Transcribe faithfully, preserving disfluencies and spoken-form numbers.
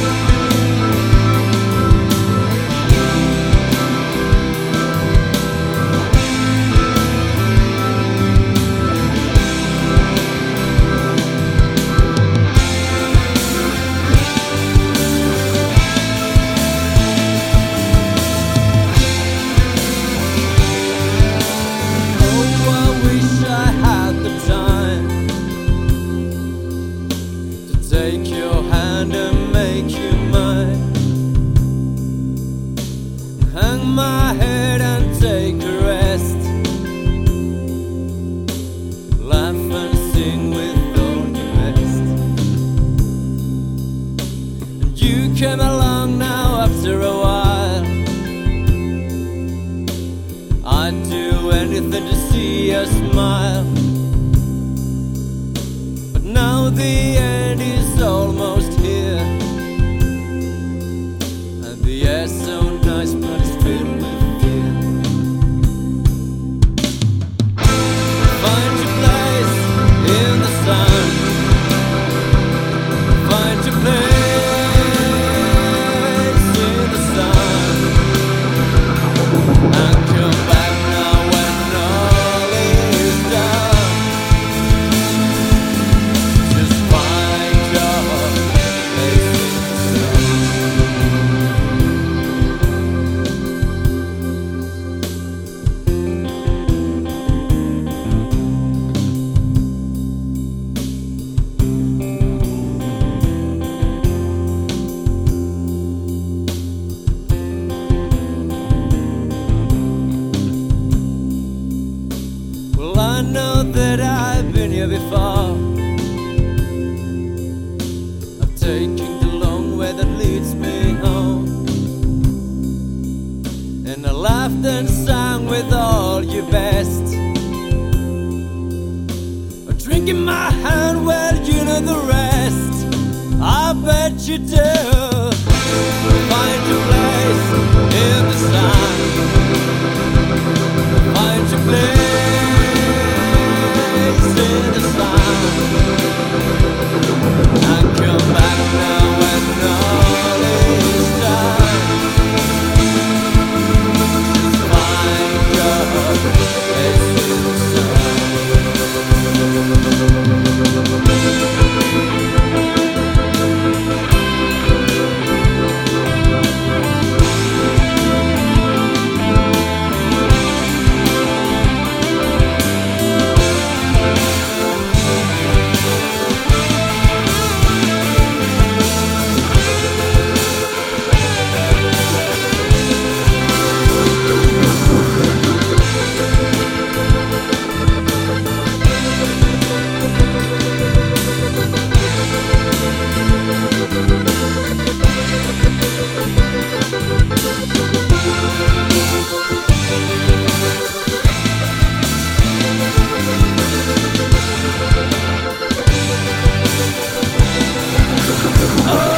Take your hand and make you mine. Hang my head and take a rest. Laugh and sing with all the best. And you came along now after a while. I'd do anything to see you smile. But now the end is almost here, and the air's so nice but it's filled with fear. Find your place in the sun. Find your place in the sun, and come back now when all is done. Just find your place in the sun. Well, I know that I've been here before. I'm taking the long way that leads me home, and I laughed and sang with all your best. But drinking my hand, well, you know the rest. I bet you do. Find your place in the sun. Find your place in the sun, and come back now when all is done. Just find your place in the sun. Oh!